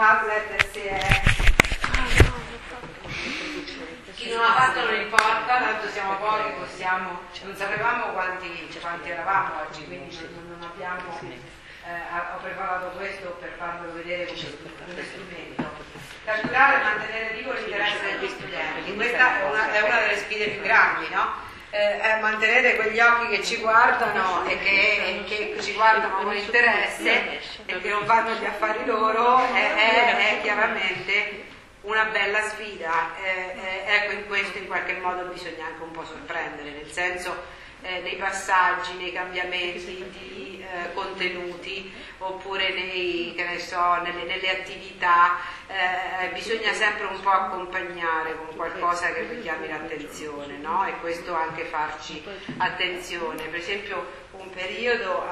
tablet se è... Chi non ha fatto non importa, tanto siamo pochi, possiamo, non sapevamo quanti eravamo oggi, quindi non abbiamo, ho preparato questo per farvelo vedere come strumento. Catturare e mantenere vivo l'interesse degli studenti, questa è una delle sfide più grandi, no? Mantenere quegli occhi che ci guardano e che ci guardano con interesse e che non fanno gli affari loro è chiaramente una bella sfida. Ecco, in questo in qualche modo bisogna anche un po' sorprendere, nel senso nei passaggi, nei cambiamenti di contenuti oppure nelle attività, bisogna sempre un po' accompagnare con qualcosa che richiami l'attenzione, no? E questo anche farci attenzione. Per esempio un periodo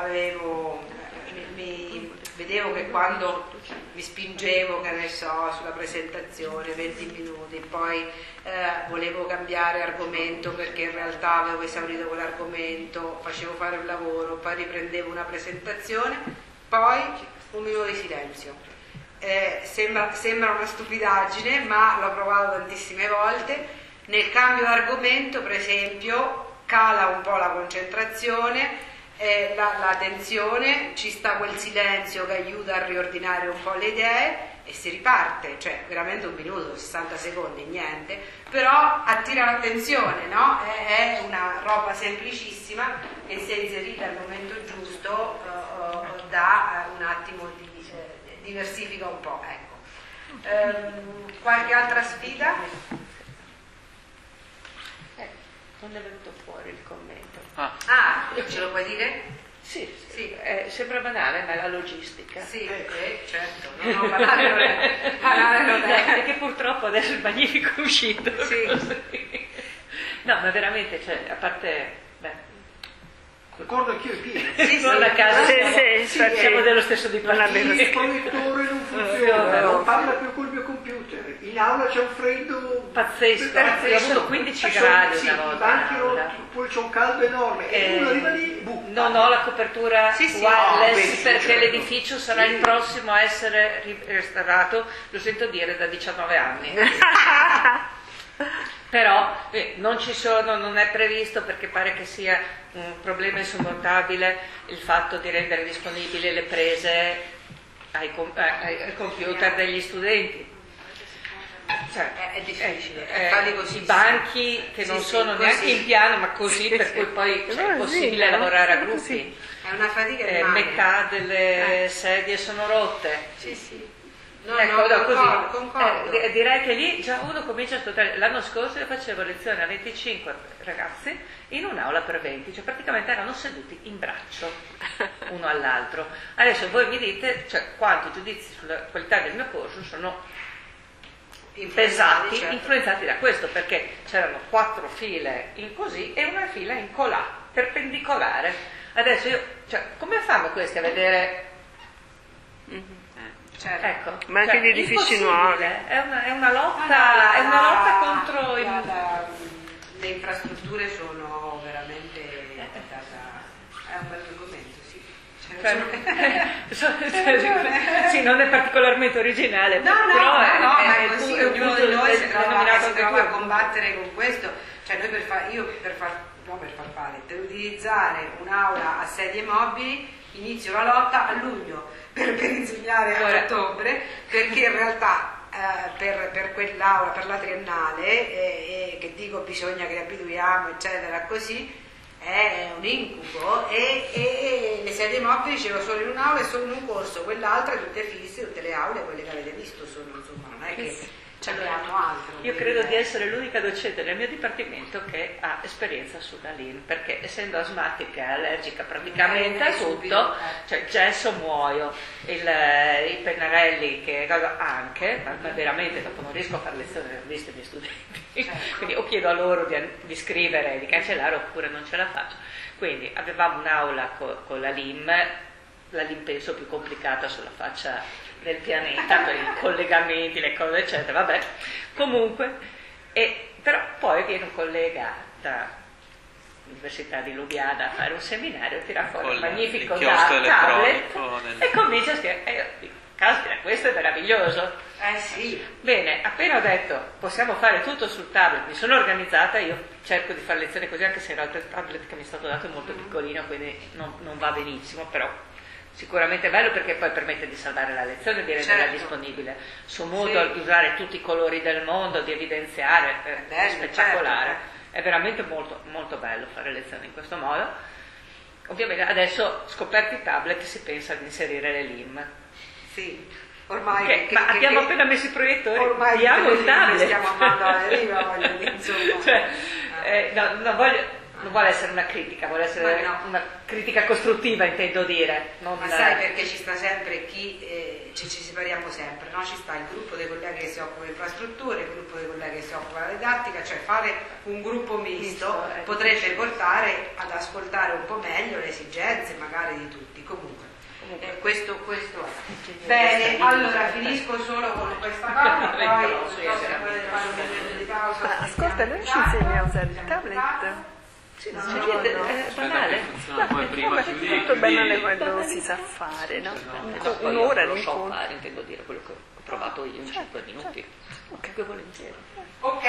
vedevo che quando mi spingevo, sulla presentazione 20 minuti, poi volevo cambiare argomento perché in realtà avevo esaurito quell'argomento, facevo fare un lavoro, poi riprendevo una presentazione, poi un minuto di silenzio. Sembra una stupidaggine, ma l'ho provato tantissime volte. Nel cambio d'argomento, per esempio, cala un po' la concentrazione, la tensione, ci sta quel silenzio che aiuta a riordinare un po' le idee e si riparte, cioè veramente un minuto, 60 secondi, niente, però attira l'attenzione, no? È una roba semplicissima che se inserita al momento giusto dà un attimo diversifica un po', ecco. Qualche altra sfida? Non è venuto fuori il commento. Ce lo puoi dire? Sì. Sembra banale, ma è la logistica. Sì, certo. No, banale non è. Perché purtroppo adesso il magnifico è uscito. Sì. No, ma veramente, a parte... Ricordo anch'io il pieno. Non a caso siamo dello stesso dipartimento. Il proiettore non funziona, non parla più col mio computer. In aula c'è un freddo pazzesco. Ho avuto 15 gradi una volta. I banchi poi c'è un caldo enorme e uno arriva lì. Non ho la copertura wireless perché l'edificio sarà il prossimo a essere restaurato, lo sento dire, da 19 anni. Però non è previsto perché pare che sia un problema insormontabile il fatto di rendere disponibili le prese ai computer degli studenti. È difficile, i banchi che non sono neanche in piano ma così, per cui poi è possibile lavorare a gruppi. È una fatica metà delle sedie sono rotte. Concordo. Direi che lì già uno comincia a ascoltare. L'anno scorso io facevo lezione a 25 ragazzi in un'aula per 20, cioè praticamente erano seduti in braccio uno all'altro. Adesso voi mi dite quanti giudizi sulla qualità del mio corso sono pesati, influenzati da questo, perché c'erano 4 file in così e una fila in colà, perpendicolare. Adesso come fanno questi a vedere? Certo. Ecco, ma anche gli edifici nuovi. È una lotta contro le infrastrutture sono veramente è un bel argomento, sì. Sì, non è particolarmente originale, però ma è così, ognuno di noi si trova a combattere con questo. Cioè noi per utilizzare un'aula a sedie mobili inizio la lotta a luglio per insegnare a ottobre, perché in realtà per quell'aula, per la triennale, che dico bisogna che abituiamo eccetera così, è un incubo e le sedie mobili ce l'ho solo in un'aula e solo in un corso, quell'altra tutte fisse, tutte le aule, quelle che avete visto sono, insomma, non è che ce ne hanno altro. Io credo di essere l'unica docente del mio dipartimento che ha esperienza sulla LIN, perché essendo asmatica e allergica praticamente a tutto, gesso muoio, i pennarelli che anche, ma veramente dopo non riesco a fare lezioni, ho visto i miei studenti, quindi o chiedo a loro di scrivere, di cancellare, oppure non ce la faccio. Quindi avevamo un'aula con la LIM penso più complicata sulla faccia del pianeta, per i collegamenti, le cose eccetera, vabbè, comunque, però poi viene un collega dall'Università di Lubiana a fare un seminario, tira fuori un magnifico tablet e comincia a scrivere, caspita, questo è meraviglioso. Sì. Bene, appena ho detto possiamo fare tutto sul tablet, mi sono organizzata, io cerco di fare lezioni così, anche se in realtà il tablet che mi è stato dato è molto piccolino, quindi non va benissimo, però sicuramente è bello perché poi permette di salvare la lezione, di renderla disponibile su Moodle, di usare tutti i colori del mondo, di evidenziare, è spettacolare. Certo. È veramente molto, molto bello fare lezioni in questo modo. Ovviamente adesso, scoperti i tablet, si pensa di inserire le LIM. Sì, ormai... ma abbiamo appena messo i proiettori, ormai diamo il tablet. Stiamo amando alla deriva, voglio dire, insomma. Cioè, non vuole essere una critica, vuole essere una critica costruttiva, intendo dire. Ma sai perché ci sta sempre chi, ci separiamo sempre, no? Ci sta il gruppo dei colleghi che si occupa di infrastrutture, il gruppo dei colleghi che si occupa della didattica, cioè fare un gruppo misto potrebbe portare ad ascoltare un po' meglio le esigenze magari di tutti. Comunque questo è. Bene, allora finisco solo con questa cosa, poi non so se volete fare un minuto di pausa. Ascolta, non ci insegni a usare il tablet? Sì, non c'è niente, è banale. Tutto banale quando si sa fare, no? Un'ora lo di so incontro. fare, intendo dire quello che ho provato io in 5 minuti. Che volentieri. Ok,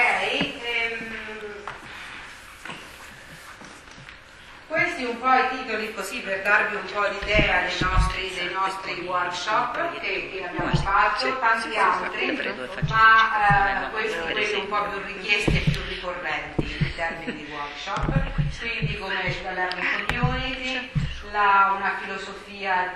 questi un po' i titoli così per darvi un po' l'idea dei nostri workshop che abbiamo fatto, tanti altri, ma questi quelli un po' più richiesti e più ricorrenti in termini di workshop, quindi come la learning community, una filosofia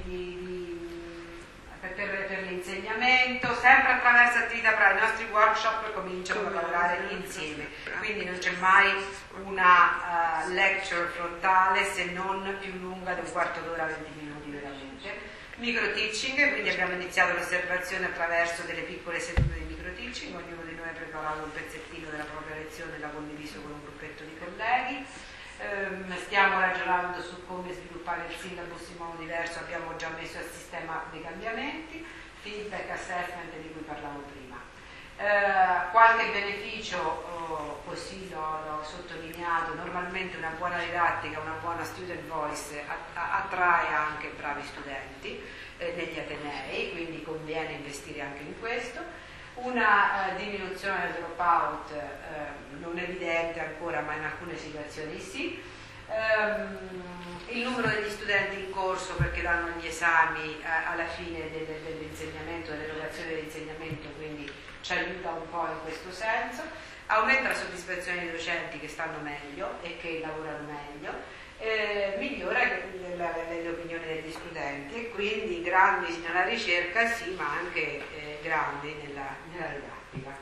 per l'insegnamento, sempre attraverso attività pratiche. I nostri workshop cominciano a lavorare insieme, quindi non c'è mai una lecture frontale se non più lunga di un quarto d'ora, 20 minuti veramente. Micro teaching, quindi abbiamo iniziato l'osservazione attraverso delle piccole sedute di micro teaching, ognuno di noi ha preparato un pezzettino della propria lezione e l'ha condiviso con un gruppetto di colleghi. Stiamo ragionando su come sviluppare il syllabus in modo diverso, abbiamo già messo a sistema dei cambiamenti, feedback assessment di cui parlavo prima. Qualche beneficio, così l'ho sottolineato, normalmente una buona didattica, una buona student voice attrae anche bravi studenti negli atenei, quindi conviene investire anche in questo. Una diminuzione del dropout non evidente ancora, ma in alcune situazioni sì. Il numero degli studenti in corso perché danno gli esami alla fine dell'insegnamento, dell'erogazione dell'insegnamento, quindi ci aiuta un po' in questo senso. Aumenta la soddisfazione dei docenti che stanno meglio e che lavorano meglio. Migliora le opinioni degli studenti e quindi grandi nella ricerca sì, ma anche grandi nella didattica.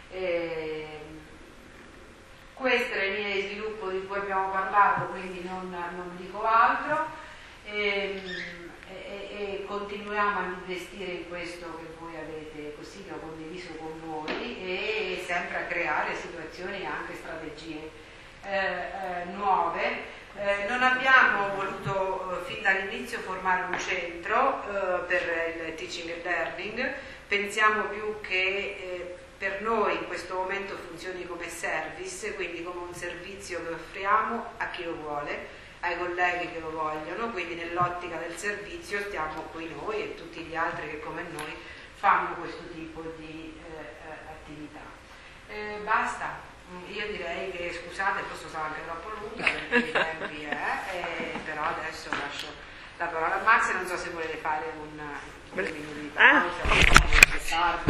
Queste le linee di sviluppo di cui abbiamo parlato, quindi non dico altro, e continuiamo a investire in questo che voi avete così, che ho condiviso con voi, e sempre a creare situazioni e anche strategie nuove. Non abbiamo voluto fin dall'inizio formare un centro per il teaching e learning, pensiamo più che per noi in questo momento funzioni come service, quindi come un servizio che offriamo a chi lo vuole, ai colleghi che lo vogliono, quindi nell'ottica del servizio stiamo qui noi e tutti gli altri che come noi fanno questo tipo di attività. Basta. Io direi che, scusate, questo sarà anche troppo lunga perché i tempi però adesso lascio la parola a Max e non so se volete fare un minuto di pausa.